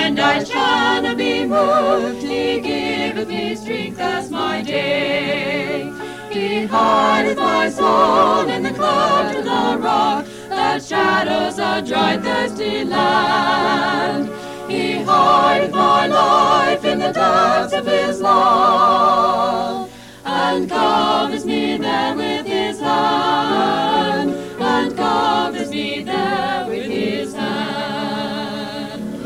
and I shall not be moved. He giveth me strength as my day. He hideth my soul in the cleft of the rock, that shadows a dry, thirsty land. He hideth my life in the depths of his love.